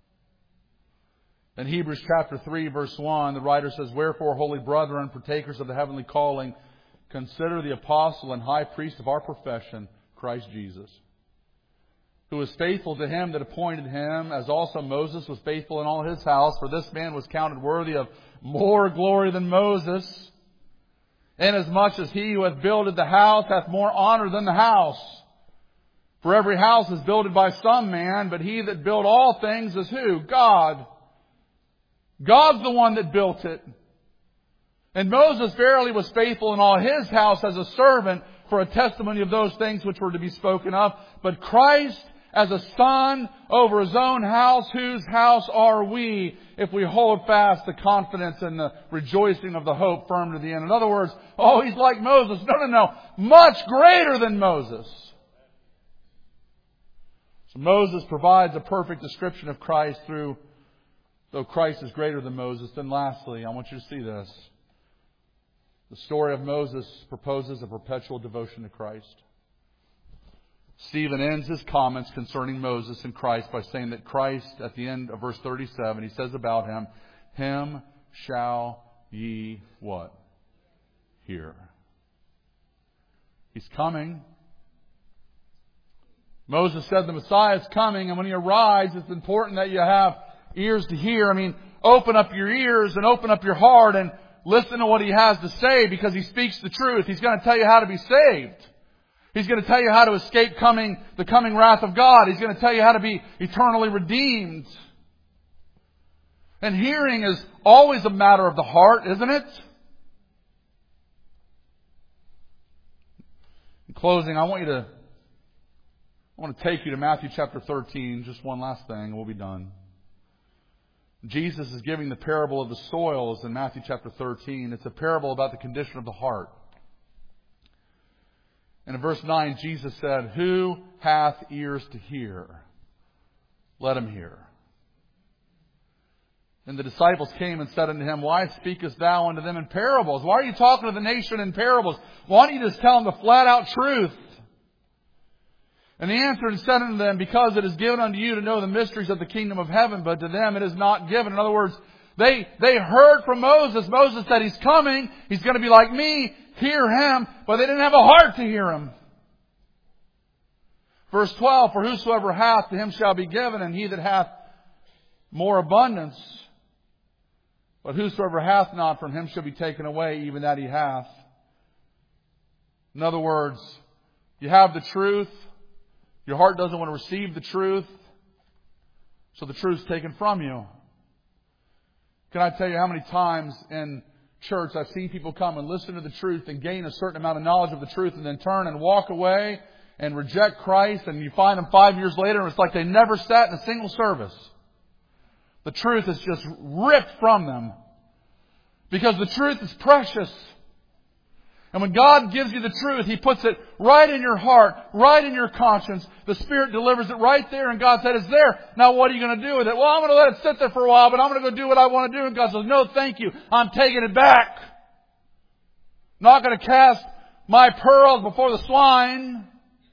[SPEAKER 1] In Hebrews chapter three, verse one, the writer says, "Wherefore, holy brethren, partakers of the heavenly calling, consider the apostle and high priest of our profession, Christ Jesus, who was faithful to him that appointed him, as also Moses was faithful in all his house. For this man was counted worthy of more glory than Moses, inasmuch as he who hath builded the house hath more honor than the house. For every house is builded by some man, but he that built all things is who? God. God's the one that built it. And Moses verily was faithful in all his house as a servant for a testimony of those things which were to be spoken of. But Christ as a son over his own house, whose house are we, if we hold fast the confidence and the rejoicing of the hope firm to the end." In other words, oh, he's like Moses. No, no, no. Much greater than Moses. So Moses provides a perfect description of Christ through, though Christ is greater than Moses. Then lastly, I want you to see this. The story of Moses proposes a perpetual devotion to Christ. Stephen ends his comments concerning Moses and Christ by saying that Christ, at the end of verse thirty-seven, he says about him, Him shall ye what? Hear. He's coming. Moses said the Messiah is coming, and when He arrives, it's important that you have ears to hear. I mean, open up your ears and open up your heart and listen to what He has to say, because He speaks the truth. He's going to tell you how to be saved. He's going to tell you how to escape coming, the coming wrath of God. He's going to tell you how to be eternally redeemed. And hearing is always a matter of the heart, isn't it? In closing, I want you to, I want to take you to Matthew chapter thirteen. Just one last thing, and we'll be done. Jesus is giving the parable of the soils in Matthew chapter thirteen. It's a parable about the condition of the heart. And in verse nine, Jesus said, Who hath ears to hear? Let him hear. And the disciples came and said unto Him, Why speakest thou unto them in parables? Why are you talking to the nation in parables? Why don't you just tell them the flat out truth? And He answered and said unto them, Because it is given unto you to know the mysteries of the kingdom of heaven, but to them it is not given. In other words, they, they heard from Moses. Moses said, He's coming. He's going to be like me. Hear Him. But they didn't have a heart to hear Him. Verse twelve, For whosoever hath, to him shall be given, and he that hath more abundance. But whosoever hath not, from him shall be taken away, even that he hath. In other words, you have the truth. Your heart doesn't want to receive the truth. So the truth's taken from you. Can I tell you how many times in church I've seen people come and listen to the truth and gain a certain amount of knowledge of the truth and then turn and walk away and reject Christ, and you find them five years later and it's like they never sat in a single service. The truth is just ripped from them. Because the truth is precious. And when God gives you the truth, He puts it right in your heart, right in your conscience. The Spirit delivers it right there, and God said, it's there. Now what are you going to do with it? Well, I'm going to let it sit there for a while, but I'm going to go do what I want to do. And God says, no, thank you. I'm taking it back. Not going to cast my pearls before the swine.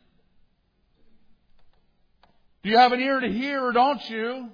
[SPEAKER 1] Do you have an ear to hear, or don't you?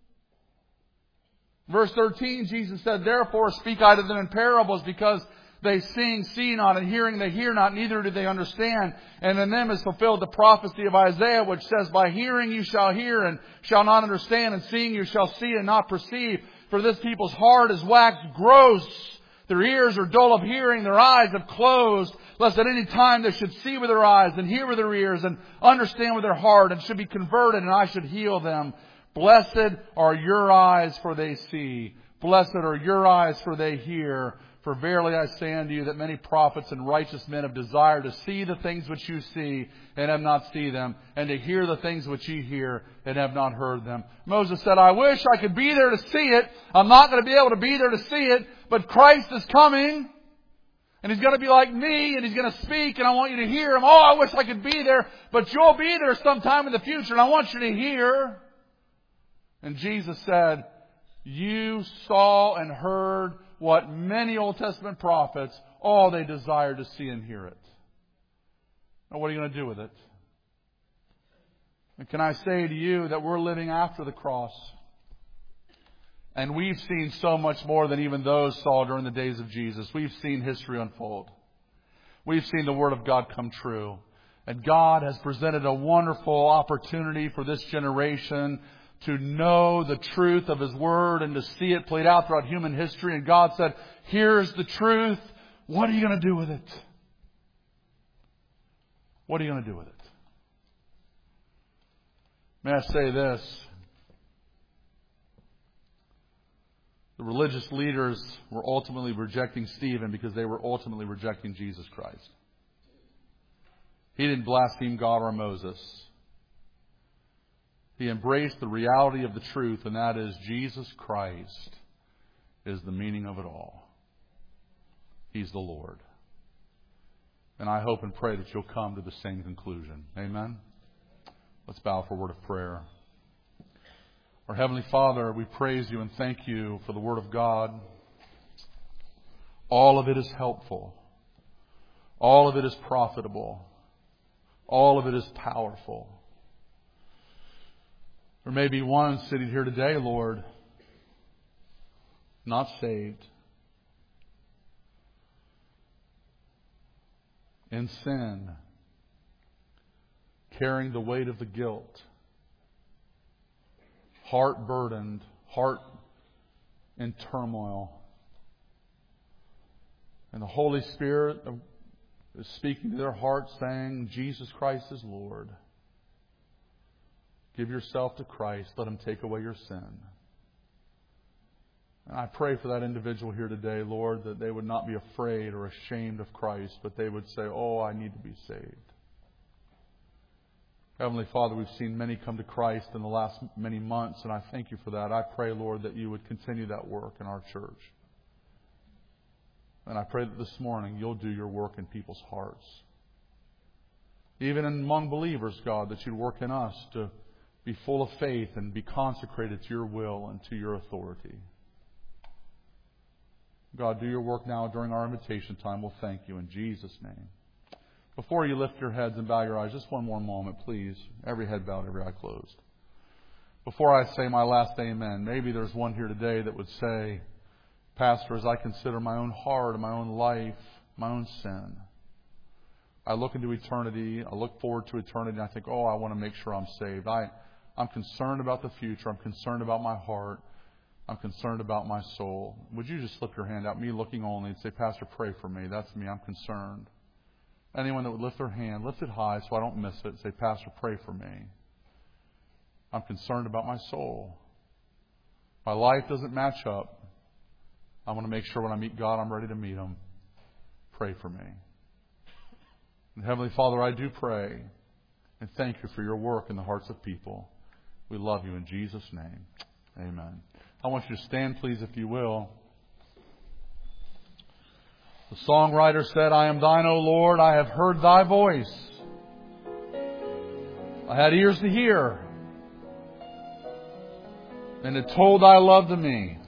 [SPEAKER 1] Verse thirteen, Jesus said, Therefore speak I to them in parables, because they seeing, see not, and hearing, they hear not, neither do they understand. And in them is fulfilled the prophecy of Isaiah, which says, By hearing you shall hear, and shall not understand, and seeing you shall see, and not perceive. For this people's heart is waxed gross. Their ears are dull of hearing, their eyes have closed, lest at any time they should see with their eyes, and hear with their ears, and understand with their heart, and should be converted, and I should heal them. Blessed are your eyes, for they see. Blessed are your eyes, for they hear. For verily I say unto you that many prophets and righteous men have desired to see the things which you see and have not seen them, and to hear the things which you hear and have not heard them. Moses said, I wish I could be there to see it. I'm not going to be able to be there to see it, but Christ is coming. And He's going to be like me, and He's going to speak, and I want you to hear Him. Oh, I wish I could be there, but you'll be there sometime in the future, and I want you to hear. And Jesus said, You saw and heard what many Old Testament prophets, all they desired to see and hear it. Now, what are you going to do with it? And can I say to you that we're living after the cross? And we've seen so much more than even those saw during the days of Jesus. We've seen history unfold. We've seen the Word of God come true. And God has presented a wonderful opportunity for this generation to know the truth of His Word and to see it played out throughout human history. And God said, here's the truth. What are you going to do with it? What are you going to do with it? May I say this? The religious leaders were ultimately rejecting Stephen because they were ultimately rejecting Jesus Christ. He didn't blaspheme God or Moses. He embraced the reality of the truth, and that is Jesus Christ is the meaning of it all. He's the Lord. And I hope and pray that you'll come to the same conclusion. Amen? Let's bow for a word of prayer. Our Heavenly Father, we praise You and thank You for the Word of God. All of it is helpful. All of it is profitable. All of it is powerful. There may be one sitting here today, Lord, not saved, in sin, carrying the weight of the guilt, heart burdened, heart in turmoil. And the Holy Spirit is speaking to their hearts saying, Jesus Christ is Lord. Give yourself to Christ. Let Him take away your sin. And I pray for that individual here today, Lord, that they would not be afraid or ashamed of Christ, but they would say, oh, I need to be saved. Heavenly Father, we've seen many come to Christ in the last many months, and I thank You for that. I pray, Lord, that You would continue that work in our church. And I pray that this morning You'll do Your work in people's hearts. Even among believers, God, that You'd work in us to be full of faith and be consecrated to Your will and to Your authority. God, do Your work now during our invitation time. We'll thank You in Jesus' name. Before you lift your heads and bow your eyes, just one more moment, please. Every head bowed, every eye closed. Before I say my last amen, maybe there's one here today that would say, Pastor, as I consider my own heart and my own life, my own sin, I look into eternity, I look forward to eternity, and I think, oh, I want to make sure I'm saved. I, I'm concerned about the future. I'm concerned about my heart. I'm concerned about my soul. Would you just slip your hand out, me looking only, and say, Pastor, pray for me. That's me. I'm concerned. Anyone that would lift their hand, lift it high so I don't miss it. Say, Pastor, pray for me. I'm concerned about my soul. My life doesn't match up. I want to make sure when I meet God, I'm ready to meet Him. Pray for me. And Heavenly Father, I do pray and thank You for Your work in the hearts of people. We love You in Jesus' name. Amen. I want you to stand, please, if you will. The songwriter said, I am Thine, O Lord, I have heard Thy voice. I had ears to hear, and it told Thy love to me.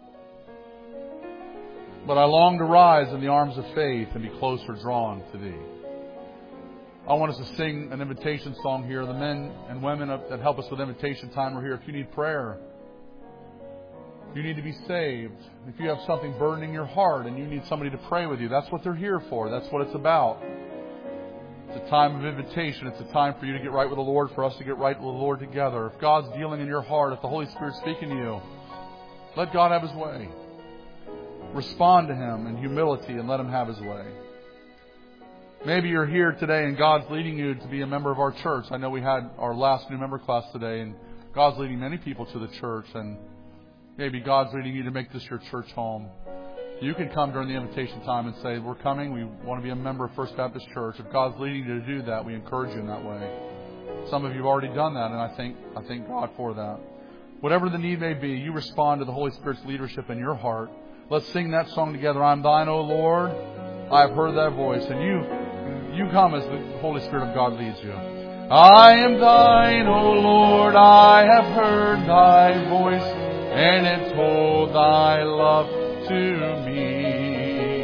[SPEAKER 1] But I long to rise in the arms of faith and be closer drawn to Thee. I want us to sing an invitation song here. The men and women that help us with invitation time are here. If you need prayer, if you need to be saved, if you have something burdening your heart and you need somebody to pray with you, that's what they're here for. That's what it's about. It's a time of invitation. It's a time for you to get right with the Lord, for us to get right with the Lord together. If God's dealing in your heart, if the Holy Spirit's speaking to you, let God have His way. Respond to Him in humility and let Him have His way. Maybe you're here today and God's leading you to be a member of our church. I know we had our last new member class today, and God's leading many people to the church, and maybe God's leading you to make this your church home. You can come during the invitation time and say, we're coming, we want to be a member of First Baptist Church. If God's leading you to do that, we encourage you in that way. Some of you have already done that, and I thank, I thank God for that. Whatever the need may be, you respond to the Holy Spirit's leadership in your heart. Let's sing that song together. I'm Thine, O Lord, I have heard Thy voice. And you, you come as the Holy Spirit of God leads you. I am Thine, O Lord, I have heard Thy voice, and it told Thy love to me.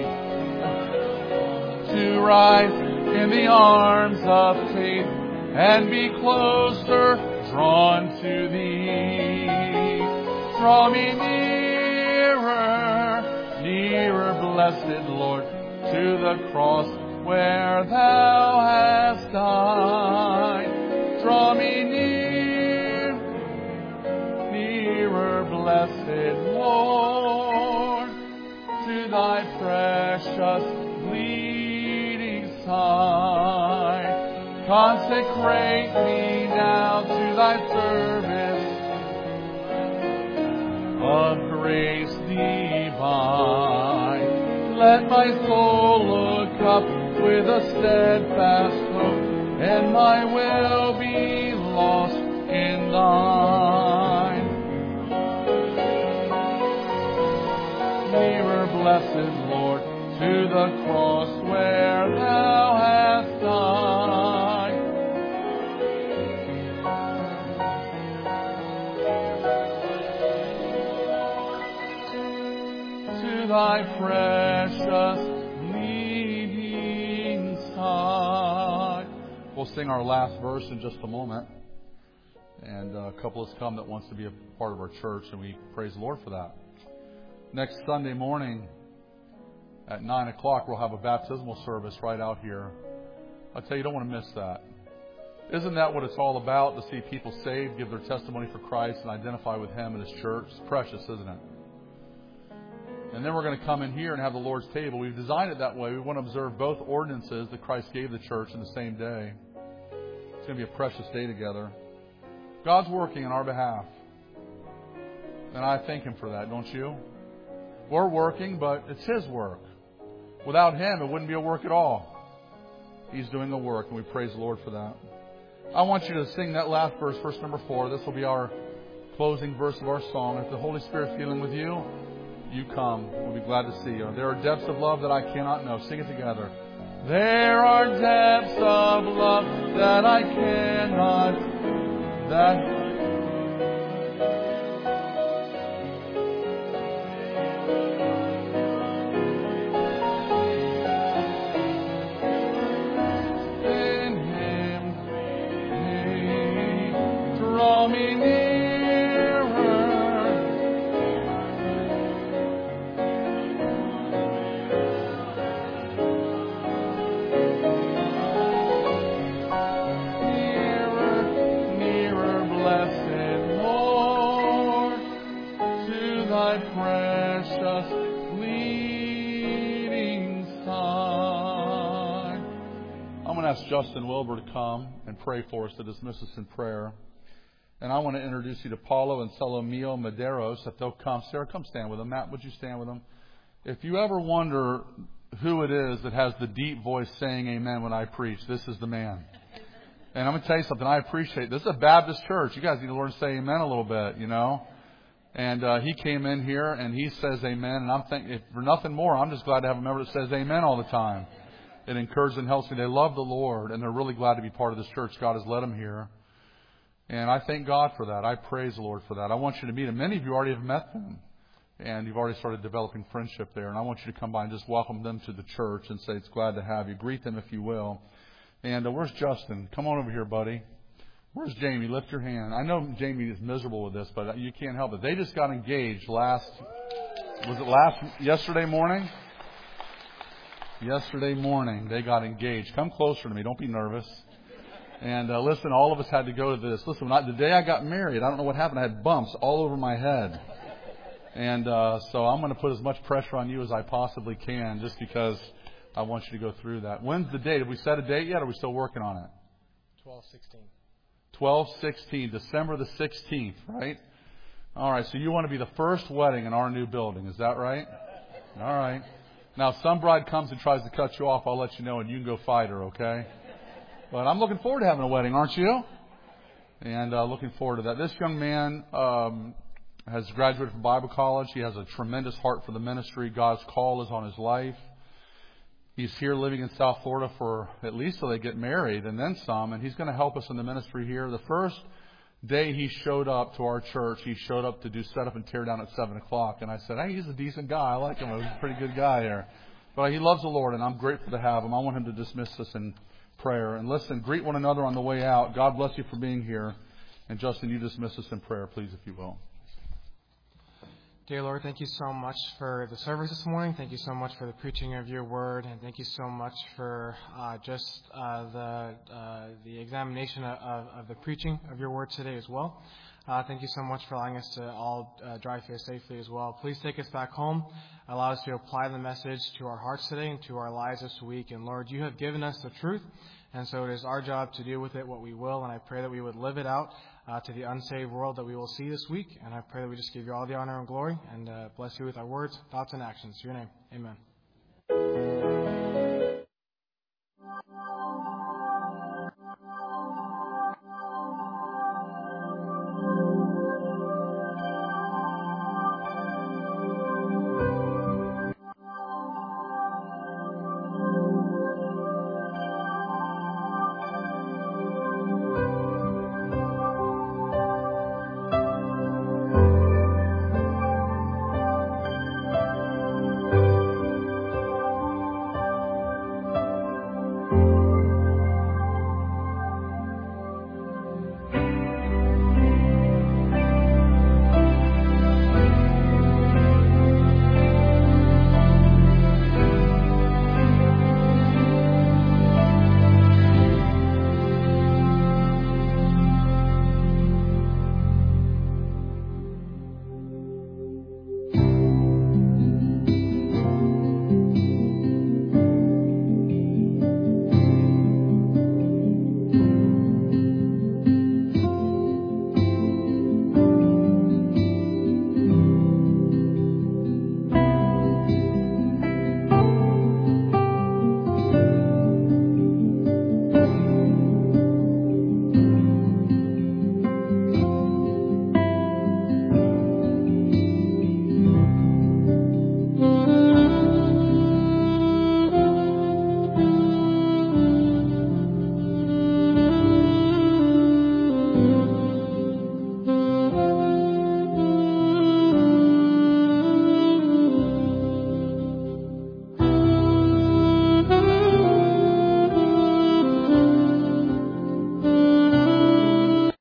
[SPEAKER 1] To rise in the arms of faith and be closer drawn to Thee. Draw me nearer, nearer, blessed Lord, to the cross where Thou hast died. Draw me near, nearer, blessed Lord, to Thy precious bleeding side. Consecrate me now to Thy service of grace divine. Let my soul look up with a steadfast hope, and my will be lost in Thine. Nearer, blessed Lord, to the cross where Thou hast died. To Thy precious bleeding side. We'll We'll sing our last verse in just a moment. And a couple has come that wants to be a part of our church, and we praise the Lord for that. Next Sunday morning at nine o'clock, we'll have a baptismal service right out here. I tell you, you don't want to miss that. Isn't that what it's all about, to see people saved, give their testimony for Christ, and identify with Him and His church? It's precious, isn't it? And then we're going to come in here and have the Lord's table. We've designed it that way. We want to observe both ordinances that Christ gave the church in the same day. It's going to be a precious day together. God's working on our behalf. And I thank Him for that, don't you? We're working, but it's His work. Without Him, it wouldn't be a work at all. He's doing the work, and we praise the Lord for that. I want you to sing that last verse, verse number four. This will be our closing verse of our song. If the Holy Spirit's dealing with you, you come. We'll be glad to see you. There are depths of love that I cannot know. Sing it together. There are depths of love that I cannot, that Justin Wilbur to come and pray for us, to dismiss us in prayer. And I want to introduce you to Paulo and Salomio Medeiros, if they'll come. Sarah, come stand with them. Matt, would you stand with them? If you ever wonder who it is that has the deep voice saying amen when I preach, this is the man. And I'm going to tell you something. I appreciate this. This is a Baptist church. You guys need to learn to say amen a little bit, you know. And uh, he came in here and he says amen. And I'm thinking, if for nothing more, I'm just glad to have a member that says amen all the time. It encourages and helps me. They love the Lord, and they're really glad to be part of this church. God has led them here. And I thank God for that. I praise the Lord for that. I want you to meet them. Many of you already have met them, and you've already started developing friendship there. And I want you to come by and just welcome them to the church and say it's glad to have you. Greet them if you will. And uh, where's Justin? Come on over here, buddy. Where's Jamie? Lift your hand. I know Jamie is miserable with this, but you can't help it. They just got engaged last, was it last, yesterday morning? Yesterday morning, they got engaged. Come closer to me. Don't be nervous. And uh, listen, all of us had to go to this. Listen, when I, the day I got married, I don't know what happened. I had bumps all over my head. And uh, so I'm going to put as much pressure on you as I possibly can, just because I want you to go through that. When's the date? Have we set a date yet, or are we still working on it?
[SPEAKER 2] twelve sixteen.
[SPEAKER 1] twelve sixteen, December the sixteenth, right? All right, so you want to be the first wedding in our new building. Is that right? All right. Now, if some bride comes and tries to cut you off, I'll let you know, and you can go fight her, okay? But I'm looking forward to having a wedding, aren't you? And uh, looking forward to that. This young man um, has graduated from Bible college. He has a tremendous heart for the ministry. God's call is on his life. He's here living in South Florida for at least till they get married, and then some. And he's going to help us in the ministry here. The first day he showed up to our church, he showed up to do setup and tear down at seven o'clock. And I said, hey, he's a decent guy. I like him. He's a pretty good guy here. But he loves the Lord, and I'm grateful to have him. I want him to dismiss us in prayer. And listen, greet one another on the way out. God bless you for being here. And Justin, you dismiss us in prayer, please, if you will.
[SPEAKER 2] Dear Lord, thank you so much for the service this morning. Thank you so much for the preaching of your word. And thank you so much for uh, just uh, the uh, the examination of, of the preaching of your word today as well. Uh, thank you so much for allowing us to all uh, drive here safely as well. Please take us back home. Allow us to apply the message to our hearts today and to our lives this week. And Lord, you have given us the truth. And so it is our job to deal with it what we will. And I pray that we would live it out uh, to the unsaved world that we will see this week. And I pray that we just give you all the honor and glory and uh, bless you with our words, thoughts, and actions. In your name, amen.